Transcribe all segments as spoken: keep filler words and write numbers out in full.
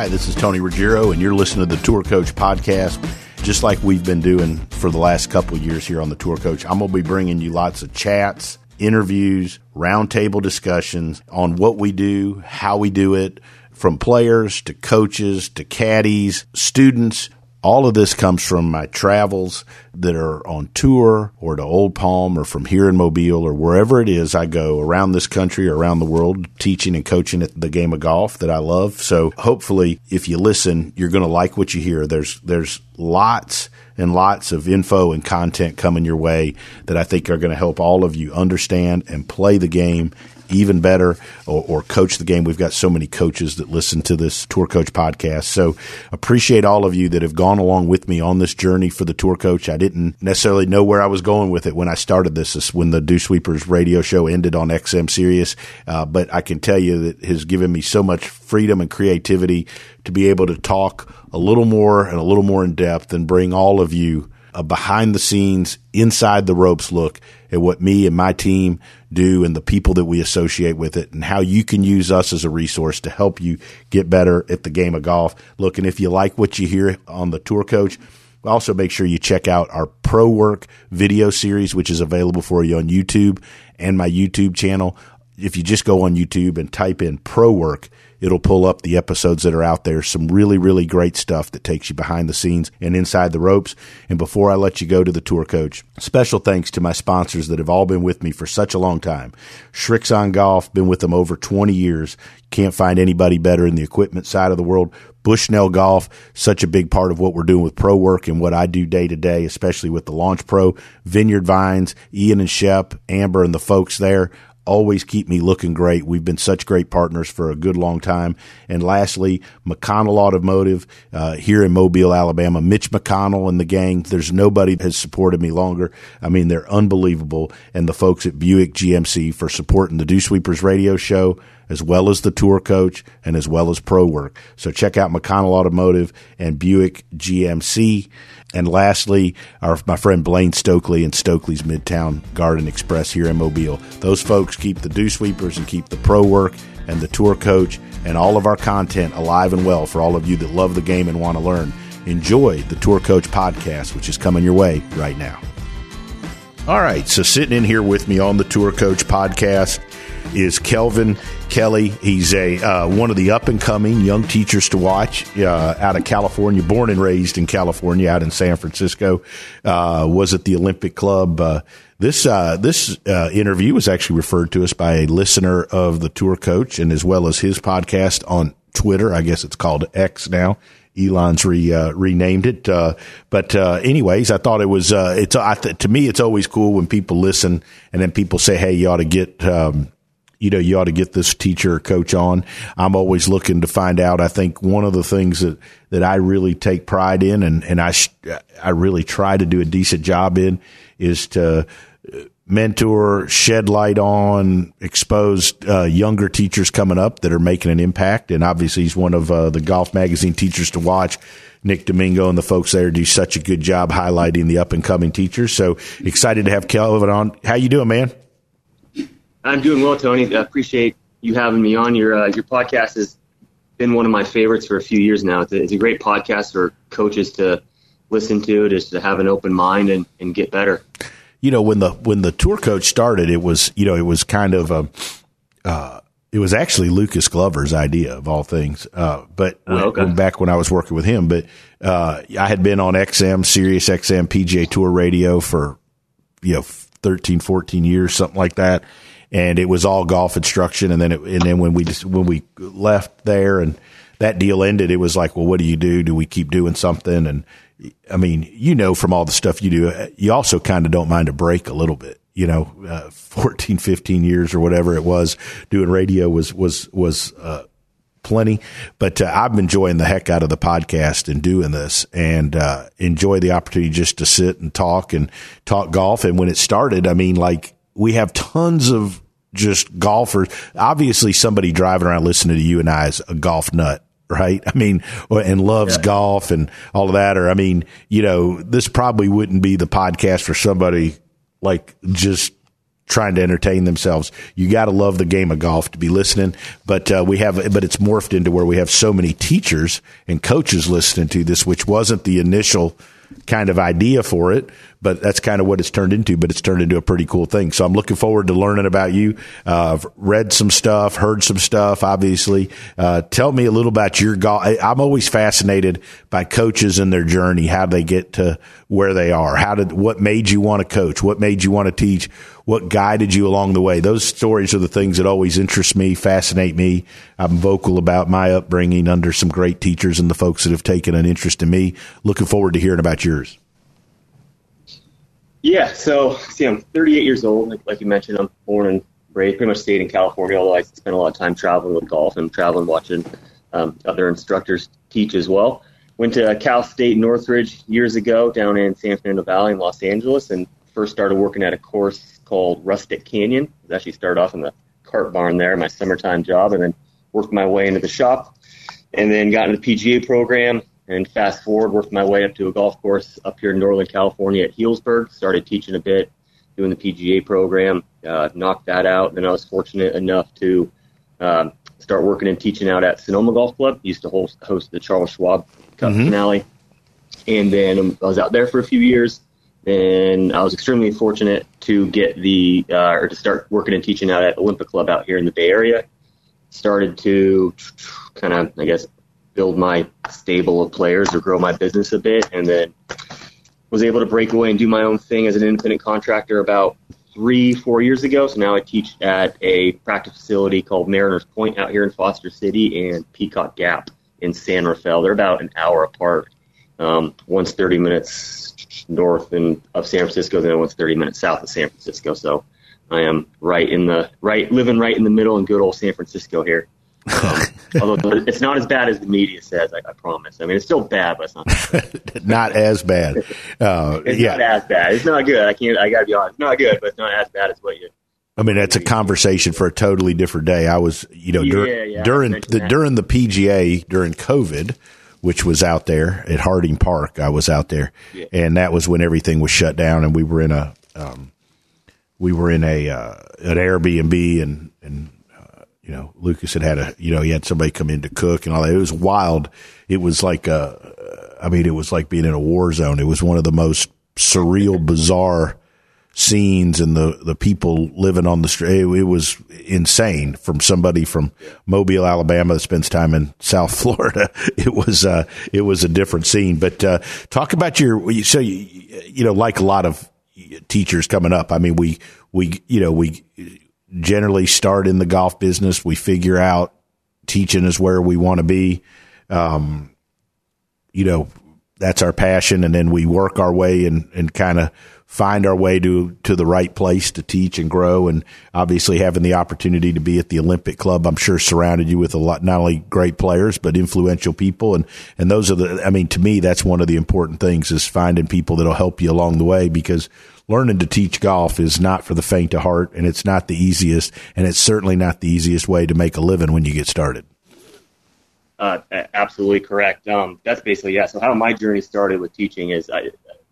Hi, this is Tony Ruggiero, and you're listening to the Tour Coach Podcast. Just like we've been doing for the last couple of years here on the Tour Coach, I'm going to be bringing you lots of chats, interviews, roundtable discussions on what we do, how we do it, from players to coaches to caddies, students. All of this comes from my travels that are on tour or to Old Palm or from here in Mobile or wherever it is I go around this country or around the world teaching and coaching at the game of golf that I love. So hopefully if you listen, you're going to like what you hear. There's there's lots and lots of info and content coming your way that I think are going to help all of you understand and play the game even better or, or coach the game. We've got so many coaches that listen to this Tour Coach podcast. So appreciate all of you that have gone along with me on this journey for the Tour Coach. I didn't necessarily know where I was going with it when I started this. This is when the Dew Sweepers radio show ended on X M Sirius. Uh, but I can tell you that it has given me so much freedom and creativity to be able to talk a little more and a little more in depth and bring all of you a behind the scenes, inside the ropes look at what me and my team do and the people that we associate with it and how you can use us as a resource to help you get better at the game of golf. Look, and if you like what you hear on the Tour Coach, also make sure you check out our Pro Work video series, which is available for you on YouTube and my YouTube channel. If you just go on YouTube and type in Pro Work, it'll pull up the episodes that are out there. Some really, really great stuff that takes you behind the scenes and inside the ropes. And before I let you go to the Tour Coach, special thanks to my sponsors that have all been with me for such a long time. Srixon Golf, been with them over twenty years. Can't find anybody better in the equipment side of the world. Bushnell Golf, such a big part of what we're doing with Pro Work and what I do day to day, especially with the Launch Pro. Vineyard Vines, Ian and Shep, Amber and the folks there always keep me looking great. We've been such great partners for a good long time. And lastly, McConnell Automotive uh, here in Mobile, Alabama. Mitch McConnell and the gang, there's nobody that has supported me longer. I mean, they're unbelievable. And the folks at Buick G M C for supporting the Dew Sweepers radio show, as well as the Tour Coach and as well as Pro Work. So check out McConnell Automotive and Buick G M C. And lastly, our, my friend Blaine Stokely and Stokely's Midtown Garden Express here in Mobile. Those folks keep the Dew Sweepers and keep the Pro Work and the Tour Coach and all of our content alive and well for all of you that love the game and want to learn. Enjoy the Tour Coach podcast, which is coming your way right now. All right, so sitting in here with me on the Tour Coach podcast is Kelvin Kelly. He's a uh, one of the up-and-coming young teachers to watch uh, out of California, born and raised in California, out in San Francisco, uh, was at the Olympic Club. Uh, this uh, this uh, interview was actually referred to us by a listener of the Tour Coach and as well as his podcast on Twitter. I guess it's called X now. Elon's re, uh, renamed it. Uh, but, uh, anyways, I thought it was, uh, it's, I th- to me, it's always cool when people listen and then people say, hey, you ought to get, um, you know, you ought to get this teacher or coach on. I'm always looking to find out. I think one of the things that, that I really take pride in and, and I, sh- I really try to do a decent job in is to mentor, shed light on, expose uh, younger teachers coming up that are making an impact. And obviously he's one of uh, the Golf Magazine teachers to watch. Nick Domingo and the folks there do such a good job highlighting the up-and-coming teachers. So excited to have Kelvin on. How you doing, man? I'm doing well, Tony. I appreciate you having me on. Your uh, your podcast has been one of my favorites for a few years now. It's a, it's a great podcast for coaches to listen to, just to have an open mind and, and get better. You know, when the when the Tour Coach started, it was, you know, it was kind of a, uh, it was actually Lucas Glover's idea of all things. Uh, but oh, when, okay. when, back when I was working with him, but uh, I had been on X M, Sirius X M, P G A Tour Radio for, you know, thirteen, fourteen years, something like that. And it was all golf instruction. And then, it, and then when we just, when we left there and that deal ended, it was like, well, what do you do? Do we keep doing something? And I mean, you know, from all the stuff you do, you also kind of don't mind a break a little bit, you know, uh, fourteen, fifteen years or whatever it was doing radio was, was, was, uh, plenty, but uh, I'm enjoying the heck out of the podcast and doing this and uh, enjoy the opportunity just to sit and talk and talk golf. And when it started, I mean, like we have tons of just golfers. Obviously somebody driving around listening to you and I is a golf nut, right? I mean, and loves yeah. golf and all of that. Or, I mean, you know, this probably wouldn't be the podcast for somebody like just trying to entertain themselves. You got to love the game of golf to be listening. But uh, we have, but it's morphed into where we have so many teachers and coaches listening to this, which wasn't the initial kind of idea for it, but that's kind of what it's turned into. But it's turned into a pretty cool thing. So I'm looking forward to learning about you. Uh, I've read some stuff, heard some stuff, obviously. Uh, tell me a little about your golf. I'm always fascinated by coaches and their journey, how they get to where they are. How did, what made you want to coach? What made you want to teach? What guided you along the way? Those stories are the things that always interest me, fascinate me. I'm vocal about my upbringing under some great teachers and the folks that have taken an interest in me. Looking forward to hearing about yours. Yeah, so see, I'm thirty-eight years old. Like, like you mentioned, I'm born and raised, pretty much stayed in California, although I spent a lot of time traveling with golf and traveling, watching um, other instructors teach as well. Went to Cal State Northridge years ago down in San Fernando Valley in Los Angeles, and first started working at a course called Rustic Canyon. I actually started off in the cart barn there, my summertime job, and then worked my way into the shop, and then got into the P G A program. And fast forward, worked my way up to a golf course up here in Northern California at Healdsburg. Started teaching a bit, doing the P G A program, uh, knocked that out. And then I was fortunate enough to um, start working and teaching out at Sonoma Golf Club. Used to host, host the Charles Schwab Cup mm-hmm. finale. And then um, I was out there for a few years. And I was extremely fortunate to get the, uh, or to start working and teaching out at Olympic Club out here in the Bay Area. Started to kind of, I guess, build my stable of players or grow my business a bit, and then was able to break away and do my own thing as an independent contractor about three, four years ago. So now I teach at a practice facility called Mariners Point out here in Foster City and Peacock Gap in San Rafael. They're about an hour apart. Um, one's thirty minutes north and of San Francisco, then one's thirty minutes south of San Francisco. So I am right in the right, living right in the middle in good old San Francisco here. Um, although it's not as bad as the media says, I, I promise. I mean, it's still bad, but it's not bad. Not as bad. Uh, it's yeah. not as bad. It's not good. I can't. I gotta be honest. It's not good, but it's not as bad as what you. I mean, that's a conversation for a totally different day. I was, you know, dur- yeah, yeah, during the that. during the P G A during COVID, which was out there at Harding Park. I was out there, yeah. and that was when everything was shut down, and we were in a um, we were in a uh, an Airbnb, and and. You know, Lucas had had a, you know, he had somebody come in to cook and all that. It was wild. It was like a, I mean, it was like being in a war zone. It was one of the most surreal, bizarre scenes, and the, the people living on the street. It, it was insane from somebody from Mobile, Alabama that spends time in South Florida. It was, uh, it was a different scene. But, uh, talk about your, so, you, you know, like a lot of teachers coming up, I mean, we, we, you know, we, generally start in the golf business. We figure out teaching is where we want to be. Um, you know, that's our passion. And then we work our way and, and kind of find our way to, to the right place to teach and grow. And obviously having the opportunity to be at the Olympic Club, I'm sure surrounded you with a lot, not only great players, but influential people. And, and those are the, I mean, to me, that's one of the important things is finding people that'll help you along the way, because learning to teach golf is not for the faint of heart, and it's not the easiest, and it's certainly not the easiest way to make a living when you get started. Uh, absolutely correct. Um, that's basically, yeah. So how my journey started with teaching is I,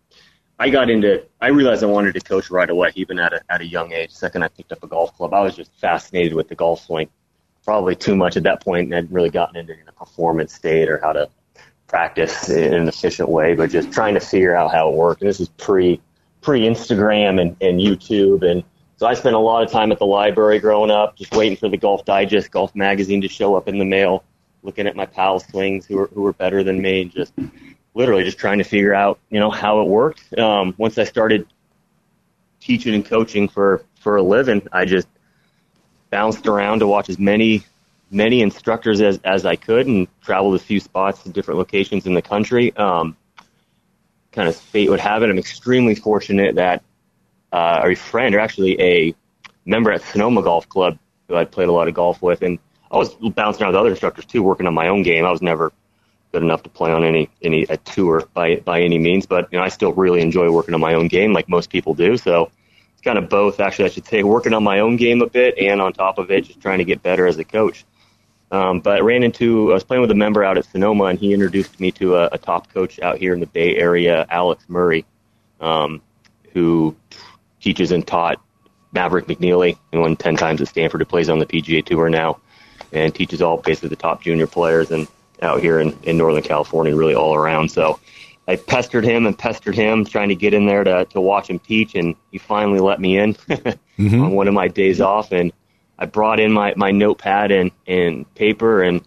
I got into, I realized I wanted to coach right away, even at a, at a young age. The second I picked up a golf club, I was just fascinated with the golf swing. Probably too much at that point, and I'd really gotten into the performance state or how to practice in an efficient way, but just trying to figure out how it worked. And this is pre pre-Instagram and, and YouTube. And so I spent a lot of time at the library growing up, just waiting for the Golf Digest, Golf Magazine to show up in the mail, looking at my pals' swings who were, who were better than me, and just literally just trying to figure out, you know, how it worked. Um, once I started teaching and coaching for, for a living, I just bounced around to watch as many, many instructors as, as I could, and traveled a few spots to different locations in the country. Um, kind of fate would have it, I'm extremely fortunate that uh, a friend, or actually a member at Sonoma Golf Club, who I played a lot of golf with, and I was bouncing around with other instructors too, working on my own game. I was never good enough to play on any any a tour by by any means, but you know, I still really enjoy working on my own game, like most people do. So it's kind of both, actually, I should say, working on my own game a bit, and on top of it, just trying to get better as a coach. Um, but I ran into, I was playing with a member out at Sonoma, and he introduced me to a, a top coach out here in the Bay Area, Alex Murray, um, who teaches and taught Maverick McNeely, who won ten times at Stanford, who plays on the P G A Tour now and teaches all basically the top junior players and out here in, in Northern California, really all around. So I pestered him and pestered him, trying to get in there to, to watch him teach, and he finally let me in mm-hmm. on one of my days off. And I brought in my, my notepad and, and paper and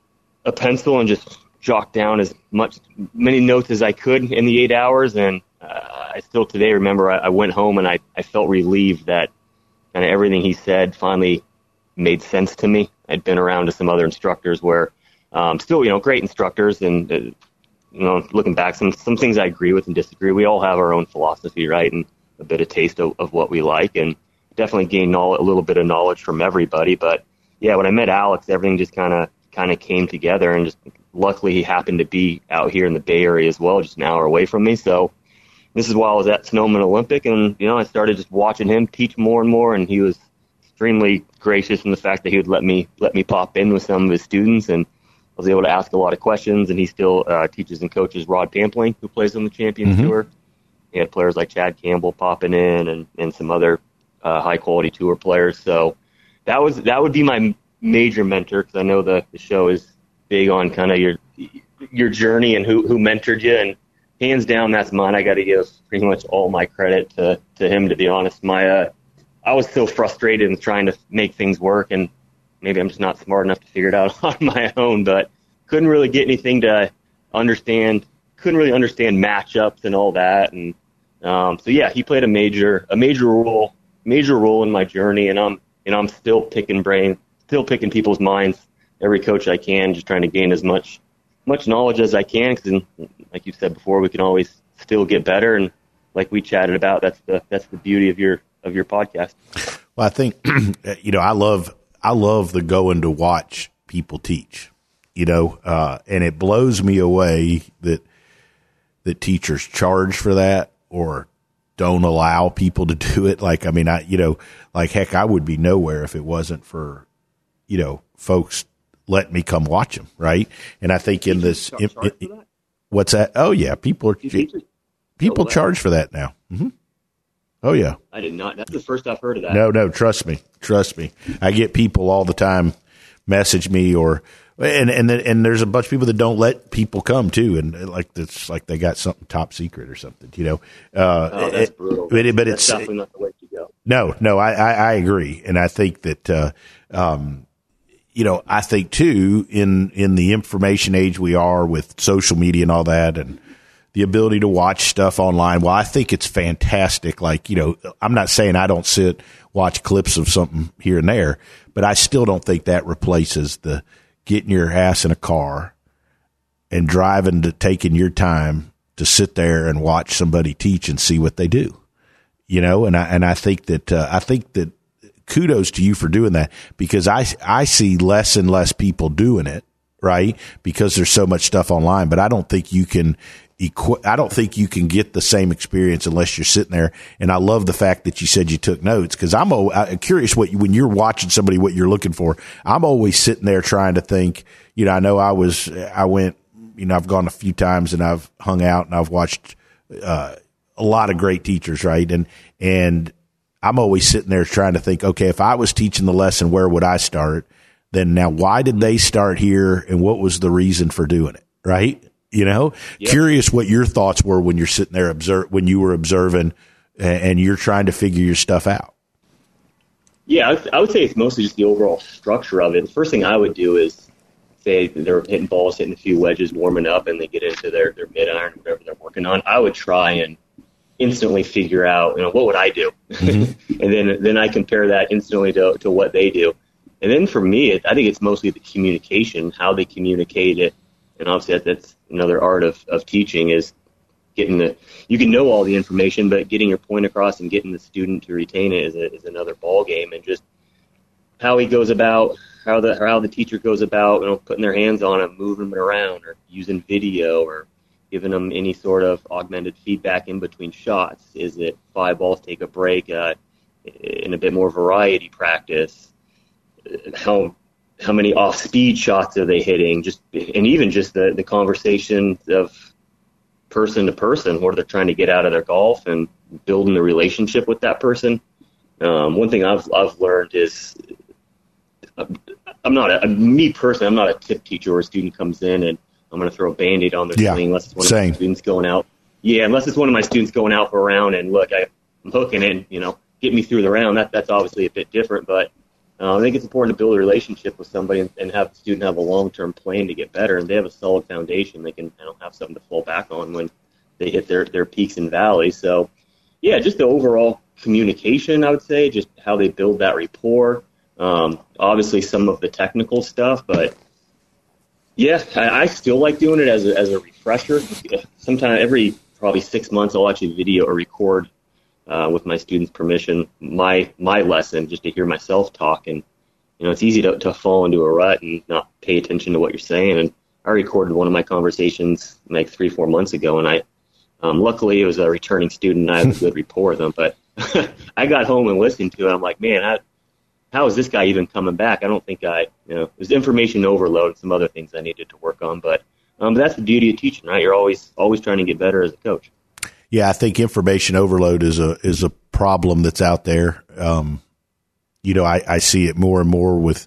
a pencil and just jotted down as much many notes as I could in the eight hours. And uh, I still today remember I, I went home and I, I felt relieved that kind of everything he said finally made sense to me. I'd been around to some other instructors where um, still, you know, great instructors, and uh, you know, looking back, some some things I agree with and disagree. We all have our own philosophy, right, and a bit of taste of, of what we like, and definitely gained knowledge, a little bit of knowledge from everybody. But yeah, when I met Alex, everything just kind of kind of came together, and just luckily he happened to be out here in the Bay Area as well, just an hour away from me. So this is while I was at Sonoma Olympic, and you know, I started just watching him teach more and more, and he was extremely gracious in the fact that he would let me let me pop in with some of his students, and I was able to ask a lot of questions. And he still uh, teaches and coaches Rod Pampling, who plays on the Champions mm-hmm. Tour. He had players like Chad Campbell popping in, and, and some other uh, high quality tour players. So that was that would be my major mentor, because I know the, the show is big on kind of your your journey and who who mentored you, and hands down that's mine. I got to give pretty much all my credit to to him, to be honest. My uh, I was so frustrated in trying to make things work, and maybe I'm just not smart enough to figure it out on my own, but couldn't really get anything to understand, couldn't really understand matchups and all that. And um, so, yeah, he played a major a major role, major role in my journey, and I'm, you know, I'm still picking brain, still picking people's minds, every coach I can, just trying to gain as much much knowledge as I can, because like you said before, we can always still get better. And like we chatted about, that's the that's the beauty of your of your podcast. Well, I think, you know, I love, I love the going to watch people teach, you know, uh, and it blows me away that, that teachers charge for that or don't allow people to do it. Like, I mean, I, you know, like, heck, I would be nowhere if it wasn't for, you know, folks letting me come watch them. Right. And I think in this, in, in, what's that? Oh yeah. People are, people charge for that now. Mm-hmm. Oh, yeah. I did not. That's the first I've heard of that. No, no, trust me. Trust me. I get people all the time message me, or and and and there's a bunch of people that don't let people come too, and like it's like they got something top secret or something, you know. Uh, oh, that's brutal. But, but that's it's definitely not the way to go. No, no, I, I, I agree, and I think that uh, um, you know, I think too in in the information age we are with social media and all that, and the ability to watch stuff online. Well, I think it's fantastic. Like, you know, I'm not saying I don't sit, watch clips of something here and there, but I still don't think that replaces the getting your ass in a car and driving to taking your time to sit there and watch somebody teach and see what they do, you know? And I, and I think that, uh, I think that kudos to you for doing that, because I, I see less and less people doing it, right? Because there's so much stuff online, but I don't think you can, I don't think you can get the same experience unless you're sitting there. And I love the fact that you said you took notes, because I'm, I'm curious what you, when you're watching somebody, what you're looking for. I'm always sitting there trying to think, you know, I know I was, I went, you know, I've gone a few times and I've hung out and I've watched, uh, a lot of great teachers. Right. And, and I'm always sitting there trying to think, okay, if I was teaching the lesson, where would I start? Then now, why did they start here? And what was the reason for doing it? Right. You know, yep. Curious what your thoughts were when you're sitting there observe when you were observing and you're trying to figure your stuff out. Yeah, I would, I would say it's mostly just the overall structure of it. The first thing I would do is say they're hitting balls, hitting a few wedges, warming up, and they get into their, their mid iron, whatever they're working on. I would try and instantly figure out, you know, what would I do? Mm-hmm. And then then I compare that instantly to, to what they do. And then for me, it, I think it's mostly the communication, how they communicate it. And obviously that, that's another art of, of teaching, is getting the, you can know all the information, but getting your point across and getting the student to retain it is, a, is another ball game. And just how he goes about, how the how the teacher goes about, you know, putting their hands on them, moving them around, or using video, or giving them any sort of augmented feedback in between shots. Is it five balls, take a break, uh, in a bit more variety practice? How how many off-speed shots are they hitting? Just and even just the, the conversation of person to person, what they're trying to get out of their golf, and building the relationship with that person. Um, one thing I've I've learned is I'm not a, me personally. I'm not a tip teacher where a student comes in and I'm going to throw a Band-Aid on their yeah, swing unless it's one same. of my students going out. Yeah, unless it's one of my students going out for a round and look, I, I'm hooking it, you know, get me through the round. That that's obviously a bit different, but uh, I think it's important to build a relationship with somebody and, and have the student have a long-term plan to get better, and they have a solid foundation. They can you know, have something to fall back on when they hit their, their peaks and valleys. So, yeah, just the overall communication, I would say, just how they build that rapport. Um, obviously, some of the technical stuff, but yeah, I, I still like doing it as a, as a refresher. Sometimes every probably six months, I'll actually video or record uh, with my students' permission my my lesson just to hear myself talk. And you know, it's easy to, to fall into a rut and not pay attention to what you're saying. And I recorded one of my conversations like three, four months ago, and I um, luckily it was a returning student, and I had a good rapport with them. But I got home and listened to it. I'm like, man, I. How is this guy even coming back? I don't think I, you know, there's information overload and some other things I needed to work on, but um, that's the beauty of teaching, right? You're always, always trying to get better as a coach. Yeah. I think information overload is a, is a problem that's out there. Um, you know, I, I see it more and more with,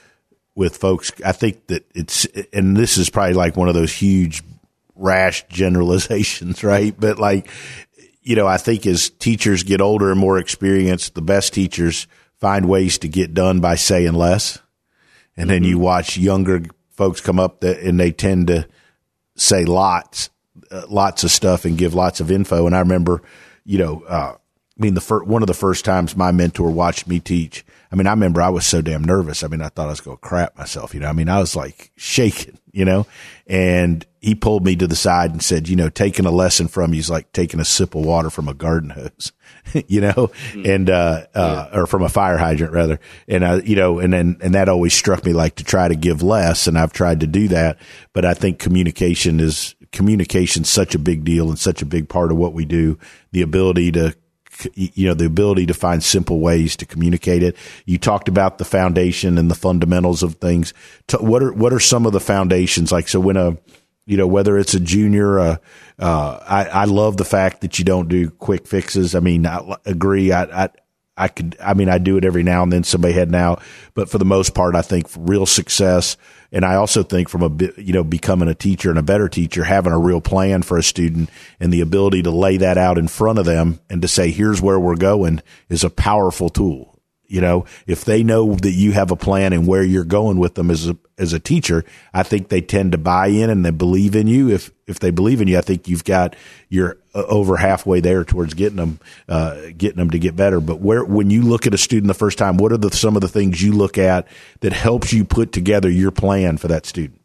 with folks. I think that it's, and this is probably like one of those huge rash generalizations, right? But like, you know, I think as teachers get older and more experienced, the best teachers find ways to get done by saying less. And then you watch younger folks come up that, and they tend to say lots, uh, lots of stuff and give lots of info. And I remember, you know, uh, I mean, the first, one of the first times my mentor watched me teach, I mean, I remember I was so damn nervous. I mean, I thought I was going to crap myself, you know, I mean, I was like shaking, you know, and he pulled me to the side and said, you know, taking a lesson from you is like taking a sip of water from a garden hose, you know, mm. and, uh, uh, yeah. or from a fire hydrant rather. And I, you know, and then, and that always struck me like to try to give less. And I've tried to do that, but I think communication is, communication's such a big deal and such a big part of what we do. The ability to, you know, the ability to find simple ways to communicate it. You talked about the foundation and the fundamentals of things. What are, what are some of the foundations? Like, so when a, you know, whether it's a junior, uh, uh, I, I love the fact that you don't do quick fixes. I mean, I agree. I, I, I could, I mean, I do it every now and then, somebody heading out, but for the most part, I think real success. And I also think from a bit, you know, becoming a teacher and a better teacher, having a real plan for a student and the ability to lay that out in front of them and to say, here's where we're going is a powerful tool. You know, if they know that you have a plan and where you're going with them as a, as a teacher, I think they tend to buy in and they believe in you. If, if they believe in you, I think you've got, you're over halfway there towards getting them, uh, getting them to get better. But where, when you look at a student the first time, what are the, some of the things you look at that helps you put together your plan for that student?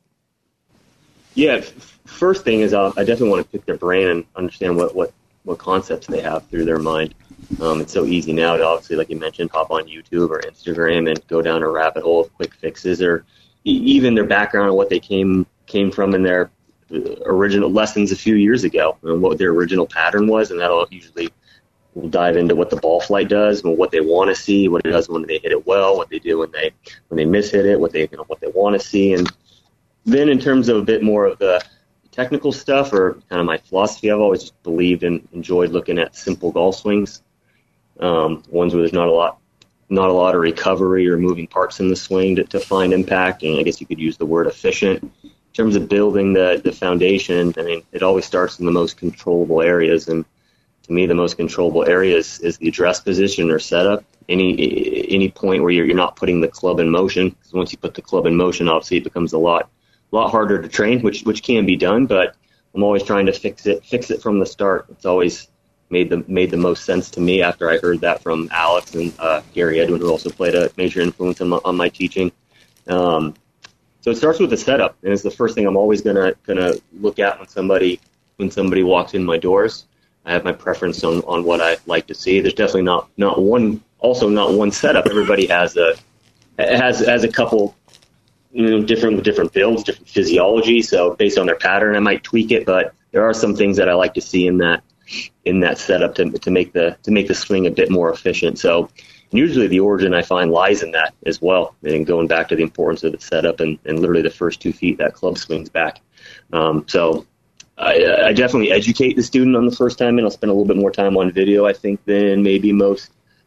Yeah. First thing is, uh, I definitely want to pick their brain and understand what, what, what concepts they have through their mind. Um, it's so easy now to obviously, like you mentioned, hop on YouTube or Instagram and go down a rabbit hole of quick fixes, or e- even their background and what they came came from in their original lessons a few years ago, and what their original pattern was, and that'll usually we'll dive into what the ball flight does, and what they want to see, what it does when they hit it well, what they do when they when they miss hit it, what they you know, what they want to see, and then in terms of a bit more of the technical stuff or kind of my philosophy, I've always just believed and enjoyed looking at simple golf swings. Um, ones where there's not a lot, not a lot of recovery or moving parts in the swing to, to find impact. And I guess you could use the word efficient in terms of building the, the foundation. I mean, it always starts in the most controllable areas. And to me, the most controllable areas is the address position or setup. Any, any point where you're, you're not putting the club in motion. Because once you put the club in motion, obviously it becomes a lot, lot harder to train, which, which can be done, but I'm always trying to fix it, fix it from the start. It's always made the made the most sense to me after I heard that from Alex and uh, Gary Edwin, who also played a major influence on my, on my teaching. Um, so it starts with the setup, and it's the first thing I'm always gonna gonna look at when somebody when somebody walks in my doors. I have my preference on, on what I like to see. There's definitely not not one also not one setup. Everybody has a has has a couple you know different different builds, different physiology. So based on their pattern, I might tweak it, but there are some things that I like to see in that. in that setup to to make the to make the swing a bit more efficient. So usually the origin I find lies in that as well. And going back to the importance of the setup and, and literally the first two feet that club swings back. Um, so I, I definitely educate the student on the first time, and I'll spend a little bit more time on video, I think, than maybe most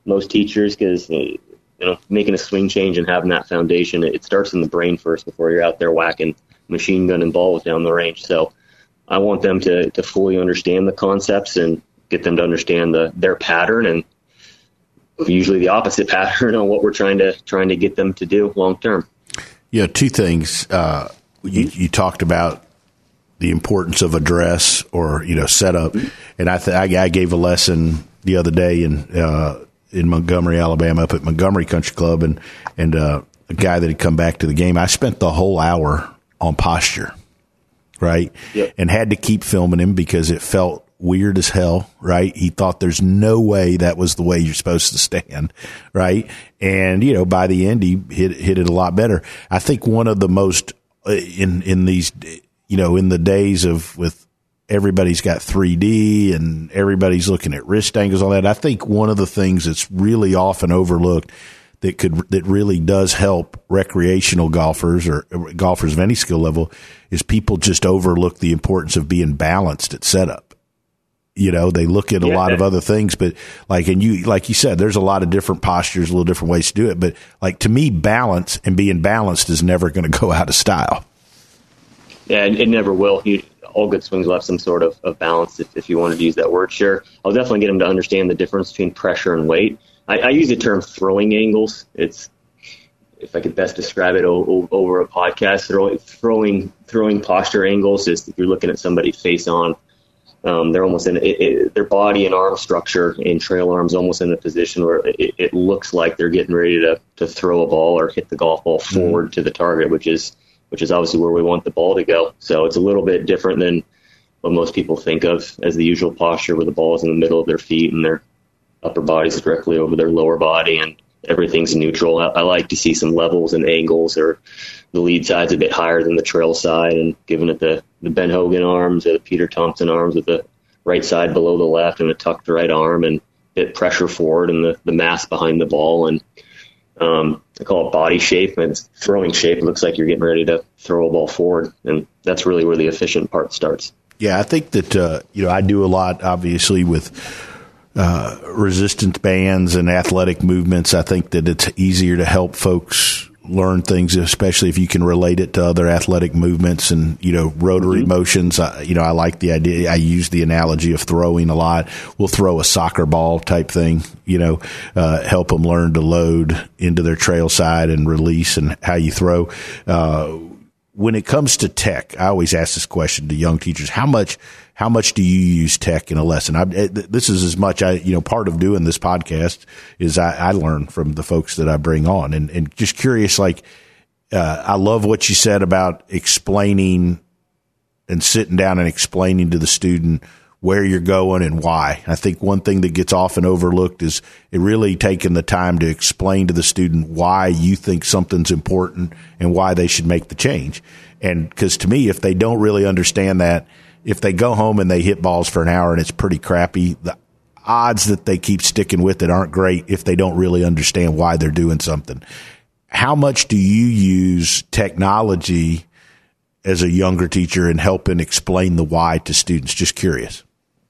most teachers, because you know, making a swing change and having that foundation, it starts in the brain first before you're out there whacking machine gun and balls down the range. So I want them to to fully understand the concepts and get them to understand the their pattern, and usually the opposite pattern on what we're trying to trying to get them to do long term. Yeah, two things. Uh, you, you talked about the importance of address or, you know, setup. And I, th- I I gave a lesson the other day in uh, in Montgomery, Alabama, up at Montgomery Country Club, and and uh, a guy that had come back to the game. I spent the whole hour on posture, right? Yep. And had to keep filming him because it felt weird as hell, right? He thought there's no way that was the way you're supposed to stand, right? And, you know, by the end, he hit, hit it a lot better. I think one of the most, uh, in, in these, you know, in the days of, with everybody's got three D and everybody's looking at wrist angles, all that, I think one of the things that's really often overlooked that could, that really does help recreational golfers or golfers of any skill level is people just overlook the importance of being balanced at setup. You know, they look at a yeah. lot of other things, but like, and you, like you said, there's a lot of different postures, a little different ways to do it. But like, to me, balance and being balanced is never going to go out of style. Yeah, it, it never will. You, all good swings will have some sort of, of balance, if, if you wanted to use that word. Sure. I'll definitely get them to understand the difference between pressure and weight. I, I use the term throwing angles. It's, if I could best describe it o- o- over a podcast, throw, throwing, throwing posture angles is if you're looking at somebody face on. Um, they're almost in it, it, their body and arm structure and trail arms almost in a position where it, it looks like they're getting ready to, to throw a ball or hit the golf ball forward mm-hmm. to the target, which is which is obviously where we want the ball to go. So it's a little bit different than what most people think of as the usual posture, where the ball is in the middle of their feet and their upper body is directly over their lower body and everything's neutral. I, I like to see some levels and angles, or the lead side's a bit higher than the trail side, and giving it the, the Ben Hogan arms or the Peter Thompson arms with the right side below the left and a tucked right arm, and bit pressure forward and the, the mass behind the ball. And um, I call it body shape, and it's throwing shape. It looks like you're getting ready to throw a ball forward, and that's really where the efficient part starts. Yeah, I think that, uh, you know, I do a lot, obviously, with uh, resistance bands and athletic movements. I think that it's easier to help folks learn things, especially if you can relate it to other athletic movements and, you know, rotary mm-hmm. motions. I, you know, I like the idea. I use the analogy of throwing a lot. We'll throw a soccer ball type thing, you know, uh, help them learn to load into their trail side and release and how you throw. Uh, when it comes to tech, I always ask this question to young teachers: How much, how much do you use tech in a lesson? I, this is as much I, you know, part of doing this podcast is I, I learn from the folks that I bring on, and, and just curious, like, uh, I love what you said about explaining and sitting down and explaining to the student where you're going and why. I think one thing that gets often overlooked is it really taking the time to explain to the student why you think something's important and why they should make the change. And because to me, if they don't really understand that, if they go home and they hit balls for an hour and it's pretty crappy, the odds that they keep sticking with it aren't great if they don't really understand why they're doing something. How much do you use technology as a younger teacher in helping explain the why to students? Just curious.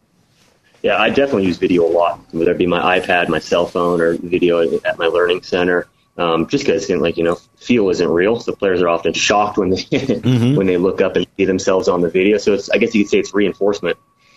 Yeah, I definitely use video a lot, whether it be my iPad, my cell phone, or video at my learning center. Um, just because, like, you know, feel isn't real. So players are often shocked when they mm-hmm. when they look up and see themselves on the video. So it's, I guess you could say it's reinforcement.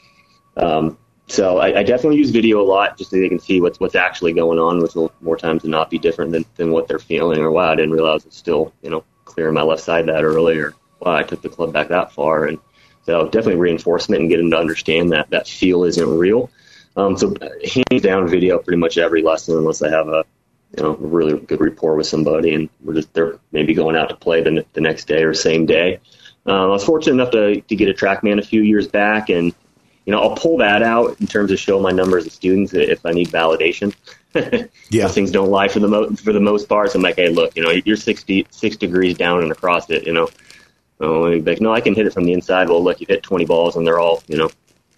Um, so I, I definitely use video a lot just so they can see what's what's actually going on, which will more times than not be different than, than what they're feeling. Or, wow, I didn't realize it's still, you know, clearing my left side that early. Or, wow, I took the club back that far. And so definitely reinforcement and get them to understand that that feel isn't real. Um, so hands down video pretty much every lesson, unless I have a, you know, really good rapport with somebody and we're just, they're maybe going out to play the, the next day or same day. Um, I was fortunate enough to, to get a TrackMan a few years back, and, you know, I'll pull that out in terms of showing my numbers of students if I need validation. Yeah. Those things don't lie for the mo- for the most part. So I'm like, hey, look, you know, you're sixty, six degrees down and across it, you know. Oh, like, no, I can hit it from the inside. Well, look, you hit twenty balls and they're all, you know,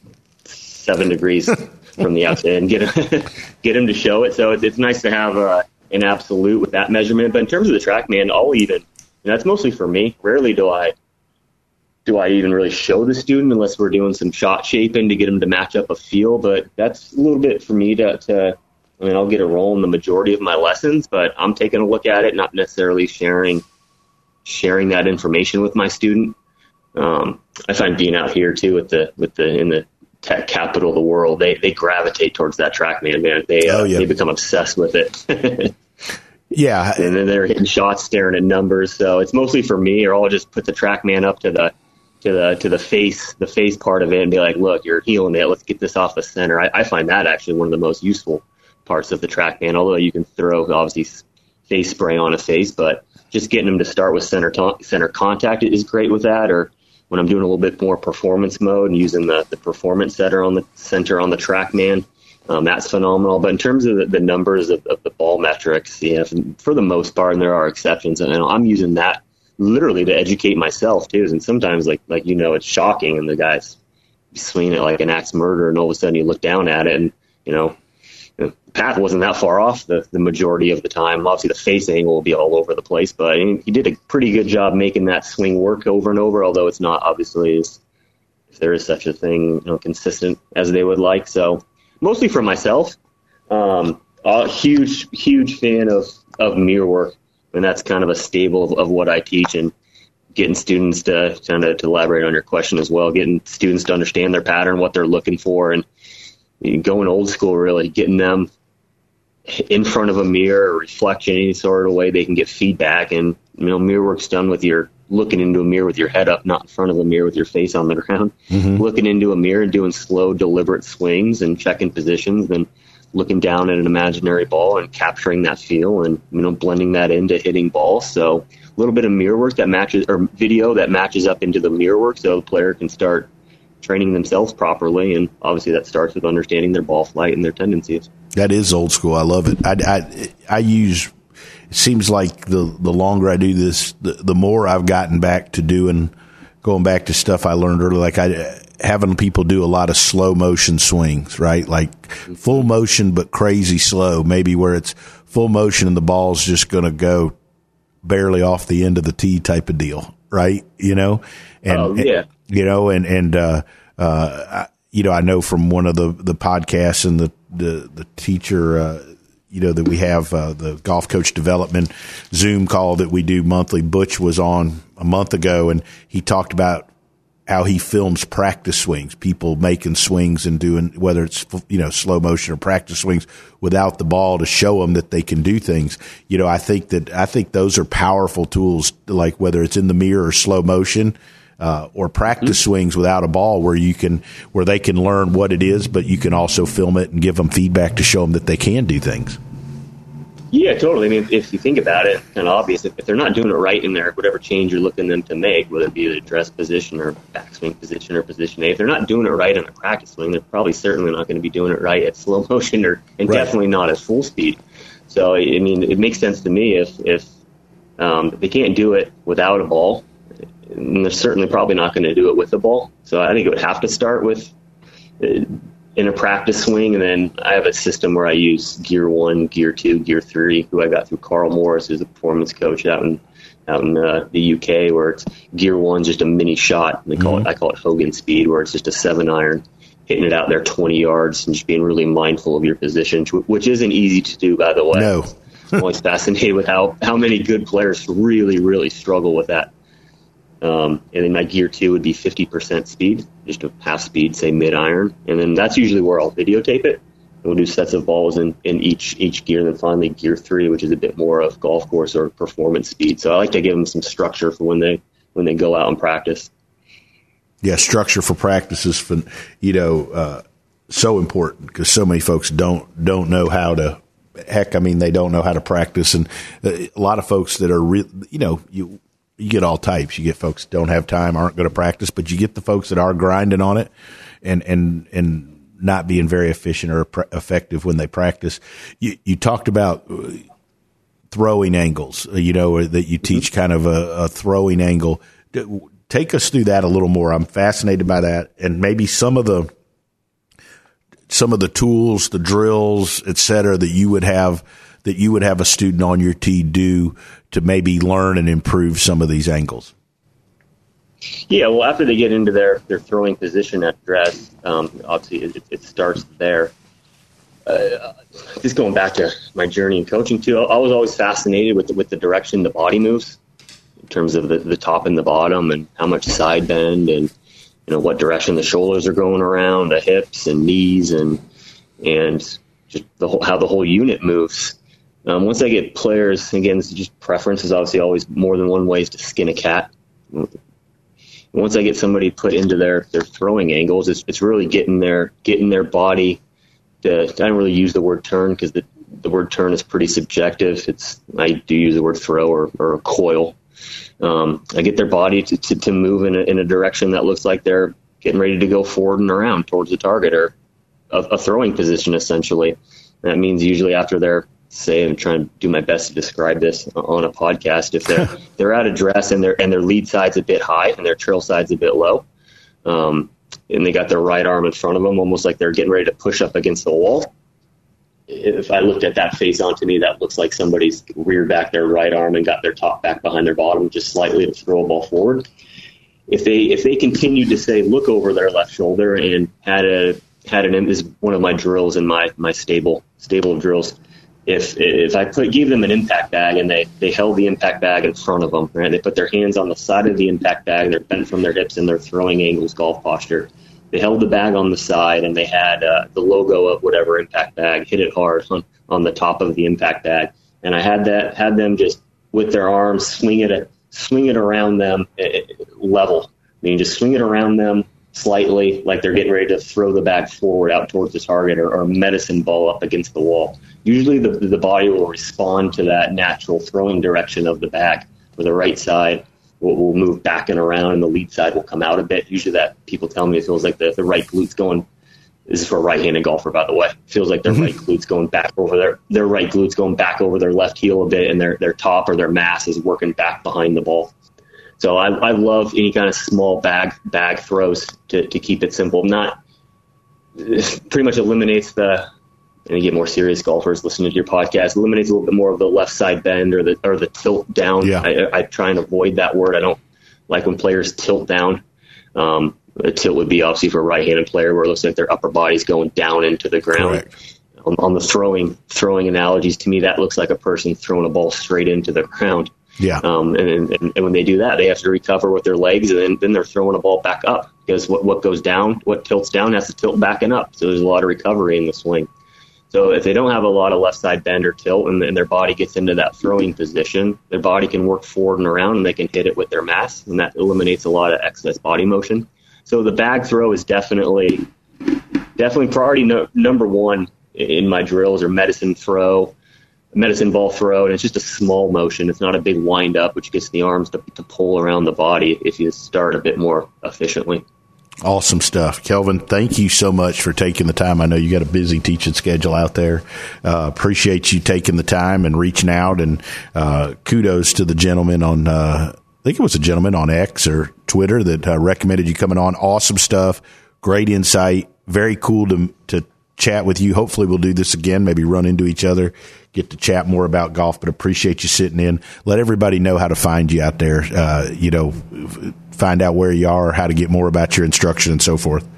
seven degrees from the outside, and get get them to show it. So it's, it's nice to have uh, an absolute with that measurement. But in terms of the TrackMan, I'll even, and that's mostly for me. Rarely do I do I even really show the student unless we're doing some shot shaping to get them to match up a feel. But that's a little bit for me to to, I mean, I'll get a role in the majority of my lessons, but I'm taking a look at it, not necessarily sharing sharing that information with my student. Um, I find being out here too with the with the in the tech capital of the world, they they gravitate towards that TrackMan, man. They uh, oh, yeah. they become obsessed with it. Yeah, and then they're hitting shots, staring at numbers. So it's mostly for me, or I'll just put the TrackMan up to the to the to the face the face part of it and be like, look, you're healing it. Let's get this off the center. I, I find that actually one of the most useful parts of the TrackMan. Although you can throw obviously face spray on a face, but just getting them to start with center to- center contact is great with that. Or when I'm doing a little bit more performance mode and using the, the performance center on the center on the TrackMan, um, that's phenomenal. But in terms of the, the numbers of, of the ball metrics, yeah, for, for the most part, and there are exceptions, and I'm using that literally to educate myself too. And sometimes, like like you know, it's shocking, and the guy's swinging it like an axe murder, and all of a sudden you look down at it, and you know, the path wasn't that far off the, the majority of the time. Obviously, the face angle will be all over the place, but he did a pretty good job making that swing work over and over, although it's not obviously, as, if there is such a thing, you know, consistent as they would like. So mostly for myself, um, a huge, huge fan of, of mirror work, and that's kind of a staple of, of what I teach, and getting students to kind of to elaborate on your question as well, getting students to understand their pattern, what they're looking for, and going old school, really getting them in front of a mirror or reflection, any sort of way they can get feedback. And, you know, mirror work's done with your looking into a mirror with your head up, not in front of a mirror with your face on the ground, mm-hmm. looking into a mirror and doing slow, deliberate swings and checking positions, then looking down at an imaginary ball and capturing that feel and, you know, blending that into hitting balls. So a little bit of mirror work that matches, or video that matches up into the mirror work, so the player can start training themselves properly, and obviously that starts with understanding their ball flight and their tendencies. That is old school. I love it. I, I, I use, it seems like the, the longer I do this, the, the more I've gotten back to doing, going back to stuff I learned earlier, like I, having people do a lot of slow motion swings, right? Like mm-hmm. full motion, but crazy slow, maybe where it's full motion and the ball's just going to go barely off the end of the tee type of deal, right? You know? And, oh, yeah. And, you know, and, and, uh, uh, you know, I know from one of the, the podcasts and the, the, the teacher, uh, you know, that we have, uh, the golf coach development Zoom call that we do monthly. Butch was on a month ago, and he talked about how he films practice swings, people making swings and doing, whether it's, you know, slow motion or practice swings without the ball, to show them that they can do things. You know, I think that, I think those are powerful tools, like whether it's in the mirror or slow motion, uh, or practice mm-hmm. swings without a ball, where you can, where they can learn what it is, but you can also film it and give them feedback to show them that they can do things. Yeah, totally. I mean, if you think about it, kind of obvious. If, if they're not doing it right in there, whatever change you're looking them to make, whether it be the dress position or backswing position or position A, if they're not doing it right in a practice swing, they're probably certainly not going to be doing it right at slow motion, or and right. definitely not at full speed. So, I mean, it makes sense to me if if um, they can't do it without a ball, and they're certainly probably not going to do it with a ball. So I think it would have to start with uh, in a practice swing, and then I have a system where I use gear one, gear two, gear three, who I got through Carl Morris, who's a performance coach out in out in uh, the U K, where it's gear one, just a mini shot. They call mm-hmm. it I call it Hogan speed, where it's just a seven iron, hitting it out there twenty yards, and just being really mindful of your position, which isn't easy to do, by the way. No. I'm always fascinated with how how many good players really really struggle with that. Um, and then my gear two would be fifty percent speed, just a half speed, say mid iron. And then that's usually where I'll videotape it. And we'll do sets of balls in, in each each gear. And then finally gear three, which is a bit more of golf course or performance speed. So I like to give them some structure for when they when they go out and practice. Yeah, structure for practice is, for, you know, uh, so important, because so many folks don't don't know how to. Heck, I mean, they don't know how to practice. And a lot of folks that are, re- you know, you. You get all types. You get folks that don't have time, aren't going to practice, but you get the folks that are grinding on it and, and, and not being very efficient or pre- effective when they practice. You, you talked about throwing angles, you know, that you teach kind of a, a throwing angle. Take us through that a little more. I'm fascinated by that, and maybe some of the, some of the tools, the drills, et cetera, that you would have, that you would have a student on your tee do to maybe learn and improve some of these angles? Yeah, well, after they get into their, their throwing position at dress, um, obviously it, it starts there. uh, just going back to my journey in coaching too, I was always fascinated with the, with the direction the body moves in terms of the, the top and the bottom and how much side bend and, you know, what direction the shoulders are going around, the hips and knees and, and just the whole, how the whole unit moves. Um, once I get players, again, this is just preference. There's obviously always more than one ways to skin a cat. Once I get somebody put into their, their throwing angles, it's, it's really getting their, getting their body to, I don't really use the word turn because the, the word turn is pretty subjective. It's, I do use the word throw or, or a coil. Um, I get their body to, to, to move in a, in a direction that looks like they're getting ready to go forward and around towards the target or a, a throwing position, essentially. And that means usually after they're, say, I'm trying to do my best to describe this on a podcast. If they're they're at address and their and their lead side's a bit high and their trail side's a bit low, um, and they got their right arm in front of them, almost like they're getting ready to push up against the wall. If I looked at that face onto me, that looks like somebody's reared back their right arm and got their top back behind their bottom just slightly to throw a ball forward. If they if they continued to say look over their left shoulder and had a had an this is one of my drills in my my stable stable of drills. If if I put gave them an impact bag and they, they held the impact bag in front of them, right? They put their hands on the side of the impact bag and they're bent from their hips in their throwing angles, golf posture. They held the bag on the side and they had uh, the logo of whatever impact bag, hit it hard on, on the top of the impact bag. And I had that had them just with their arms swing it swing it around them level. I mean, just swing it around them slightly, like they're getting ready to throw the bag forward out towards the target or, or a medicine ball up against the wall. Usually the, the body will respond to that natural throwing direction of the bag, where the right side will, will move back and around and the lead side will come out a bit. Usually that people tell me it feels like the, the right glute's going, this is for a right-handed golfer, by the way, it feels like their mm-hmm. right glute's going back over their, their right glute's going back over their left heel a bit and their, their top or their mass is working back behind the ball. So I, I love any kind of small bag bag throws to, to keep it simple. Not pretty much eliminates the, and you get more serious golfers listening to your podcast, eliminates a little bit more of the left side bend or the or the tilt down. Yeah. I, I try and avoid that word. I don't like when players tilt down. Um, a tilt would be obviously for a right-handed player where it looks like their upper body's going down into the ground. On, on the throwing throwing analogies, to me that looks like a person throwing a ball straight into the ground. Yeah. Um, and, and, and when they do that, they have to recover with their legs, and then, then they're throwing a ball back up because what, what goes down, what tilts down has to tilt back and up. So there's a lot of recovery in the swing. So if they don't have a lot of left side bend or tilt and, and their body gets into that throwing position, their body can work forward and around and they can hit it with their mass, and that eliminates a lot of excess body motion. So the bag throw is definitely, definitely priority no, number one in my drills, or medicine throw. medicine ball throw, and it's just a small motion. It's not a big wind up, which gets the arms to, to pull around the body if you start a bit more efficiently. Awesome stuff. Kelvin, thank you so much for taking the time. I know you got a busy teaching schedule out there. Uh, appreciate you taking the time and reaching out, and uh, kudos to the gentleman on, uh, I think it was a gentleman on X or Twitter that uh, recommended you coming on. Awesome stuff. Great insight. Very cool to, to chat with you. Hopefully we'll do this again, maybe run into each other, get to chat more about golf, but appreciate you sitting in. Let everybody know how to find you out there, uh, you know, find out where you are, how to get more about your instruction and so forth.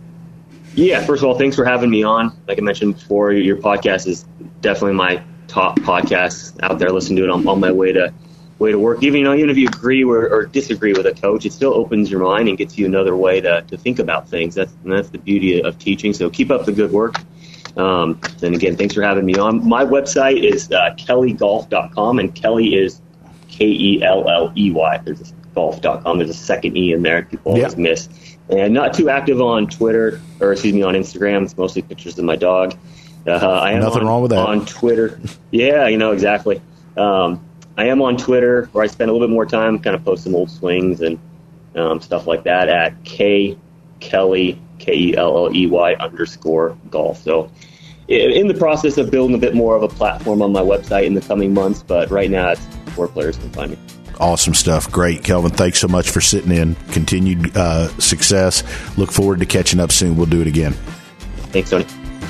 Yeah, first of all, thanks for having me on. Like I mentioned before, your podcast is definitely my top podcast out there. Listen to it on, on my way to way to work. Even, you know, even if you agree or, or disagree with a coach, it still opens your mind and gets you another way to, to think about things. That's, and that's the beauty of teaching. So keep up the good work. Um, and again, thanks for having me on. My website is uh, kelly golf dot com, and Kelly is K E L L E Y. There's a golf dot com. There's a second E in there. People always yeah. miss. And not too active on Twitter, or excuse me, on Instagram. It's mostly pictures of my dog. Uh, I am Nothing on, wrong with that. On Twitter. Yeah, you know, exactly. Um, I am on Twitter, where I spend a little bit more time kind of posting old swings and um, stuff like that at K Kelly, K E L L E Y underscore golf. So in the process of building a bit more of a platform on my website in the coming months, but right now it's where players can find me. Awesome stuff. Great. Kelvin, thanks so much for sitting in. Continued uh, success. Look forward to catching up soon. We'll do it again. Thanks, Tony.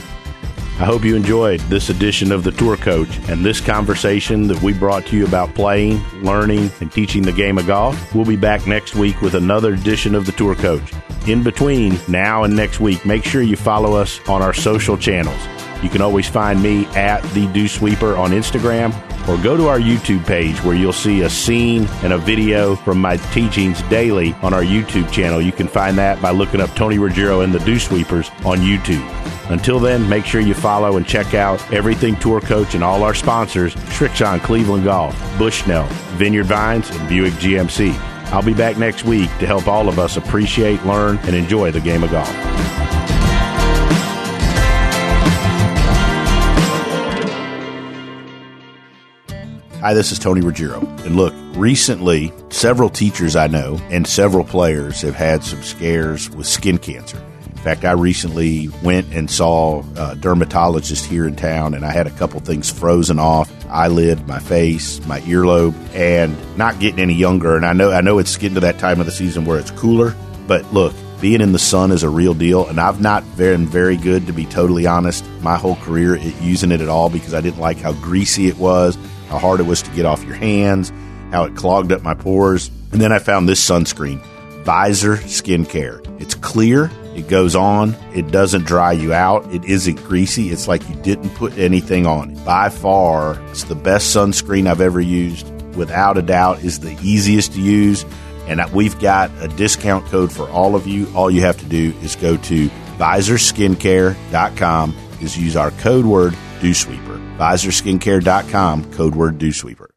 I hope you enjoyed this edition of The Tour Coach and this conversation that we brought to you about playing, learning, and teaching the game of golf. We'll be back next week with another edition of The Tour Coach. In between now and next week, make sure you follow us on our social channels. You can always find me at The Dew Sweeper on Instagram, or go to our YouTube page where you'll see a scene and a video from my teachings daily on our YouTube channel. You can find that by looking up Tony Ruggiero and the Dew Sweepers on YouTube. Until then, make sure you follow and check out Everything Tour Coach and all our sponsors, Srixon Cleveland Golf, Bushnell, Vineyard Vines, and Buick G M C. I'll be back next week to help all of us appreciate, learn, and enjoy the game of golf. Hi, this is Tony Ruggiero. And look, recently, several teachers I know and several players have had some scares with skin cancer. In fact, I recently went and saw a dermatologist here in town, and I had a couple things frozen off, eyelid, my face, my earlobe, and not getting any younger. And I know I know it's getting to that time of the season where it's cooler, but look, being in the sun is a real deal, and I've not been very good, to be totally honest, my whole career at using it at all, because I didn't like how greasy it was, how hard it was to get off your hands, how it clogged up my pores. And then I found this sunscreen, Visor Skincare. It's clear, it goes on, it doesn't dry you out, it isn't greasy, it's like you didn't put anything on it. By far, it's the best sunscreen I've ever used. Without a doubt, is the easiest to use. And we've got a discount code for all of you. All you have to do is go to visor skincare dot com, is use our code word Dew Sweeper. visor skincare dot com, code word Dew Sweeper.